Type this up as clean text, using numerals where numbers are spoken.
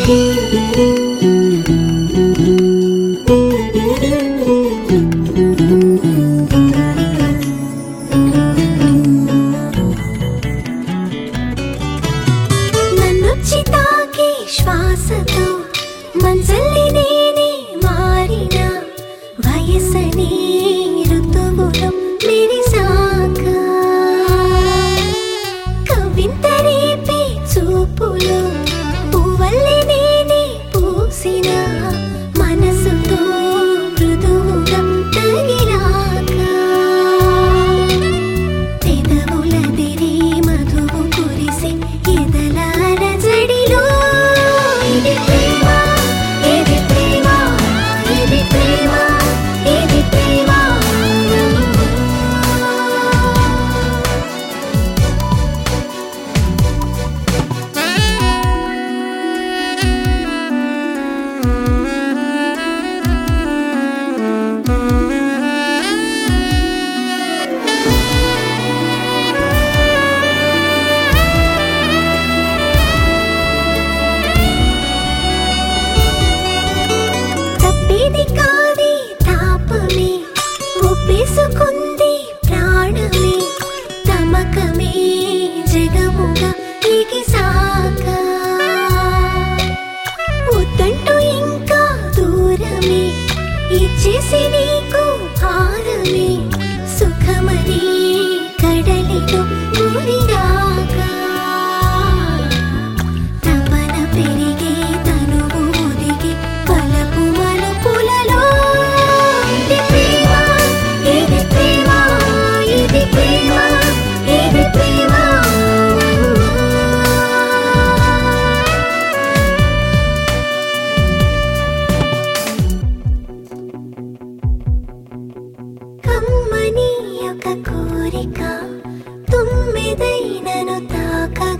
శ్వాసతో మంజల్ని నేనే మారిన వయసనే ఋతువులో మెరిసాక కవింత రేపే చూపులో పువ్వల్లి నేనే పూసిన మనసుతో మృదువుగా తగిలాక పెదవులదిరి మధువు కురిసి ఎదలార జడిలో కాది తాపమే ఒప్పేసుకుంది ప్రాణమే తమకమే జగముగా ఎగిసాక వద్దంటూ ఇంకా దూరమే ఇచ్చేసి నీకు భారమే సుఖమనే కడలిలో మునిగాక తపన పెరిగే తనువు ఒదిగి పలపు మలుపులలో ఇది ప్రేమ ఇది ప్రేమ ఇది ప్రేమ ఇది ప్రేమ కమ్మని ఒక కోరిక తుమ్మెదైనను తాక